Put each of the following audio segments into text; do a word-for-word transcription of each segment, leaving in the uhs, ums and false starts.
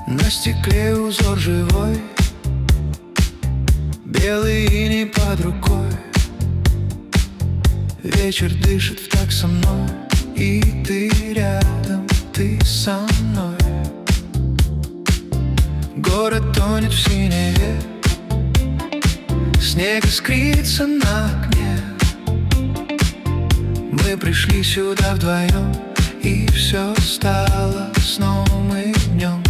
На стекле узор живой, белый иней под рукой. Вечер дышит в такт со мной, и ты рядом, ты со мной. Город тонет в синеве, снег искрится на окне. Мы пришли сюда вдвоем, и все стало сном и днем.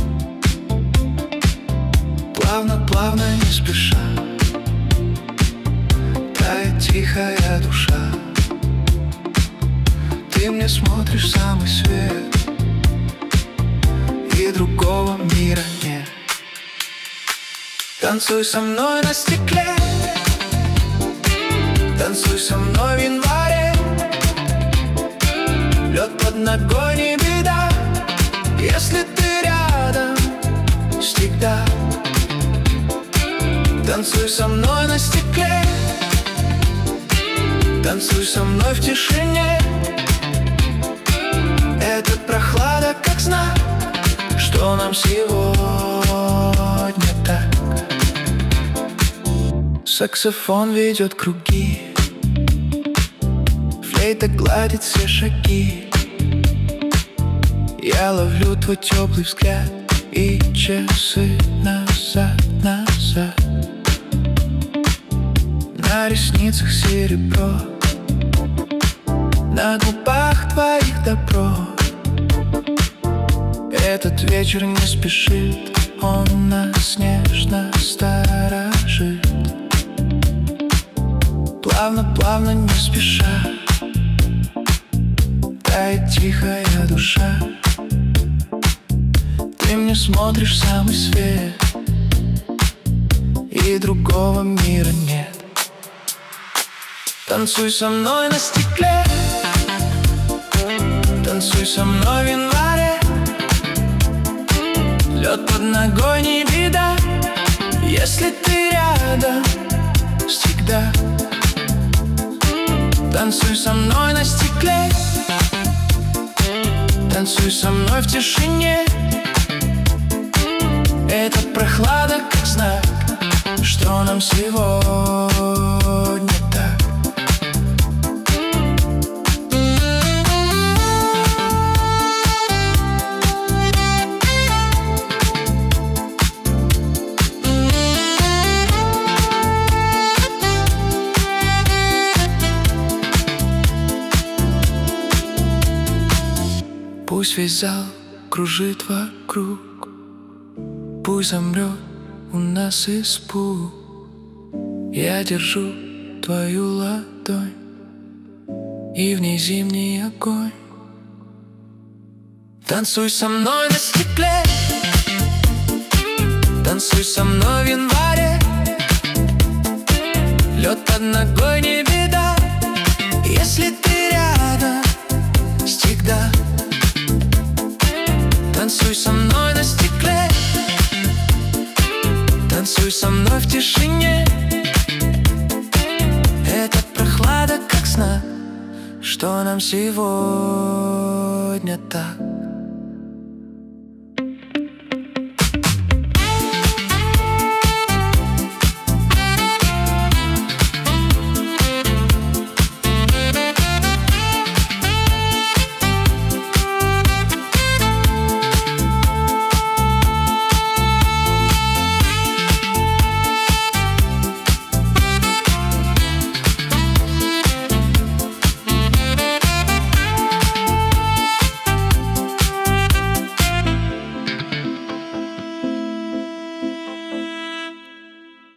Плавно, плавно, не спеша, тает тихая душа. Ты мне смотришь в самый свет, и другого мира нет. Танцуй со мной на стекле, танцуй со мной в январе. Лед под ногой не беда, если ты рядом всегда. Танцуй со мной на стекле, танцуй со мной в тишине. Это прохлада как знак, что нам сегодня так. Саксофон ведет круги, флейта гладит все шаги. Я ловлю твой теплый взгляд, и часы назад, назад. На ресницах серебро, на губах твоих добро. Этот вечер не спешит, он нас нежно сторожит. Плавно, плавно, не спеша, тает тихая душа. Ты мне смотришь в самый свет, и другого мира нет. Танцуй со мной на стекле, танцуй со мной в январе. Лед под ногой не беда, если ты рядом всегда. Танцуй со мной на стекле, танцуй со мной в тишине. Это прохлада как знак, что нам сегодня так. Пусть весь зал кружит вокруг, пусть замрет у нас испуг. Я держу твою ладонь, и в ней зимний огонь. Танцуй со мной на стекле, танцуй со мной в январе. Лед под ногой не беда, если ты рядом всегда. Танцуй со мной на стекле, танцуй со мной в тишине. Это прохлада как знак, что нам сегодня так.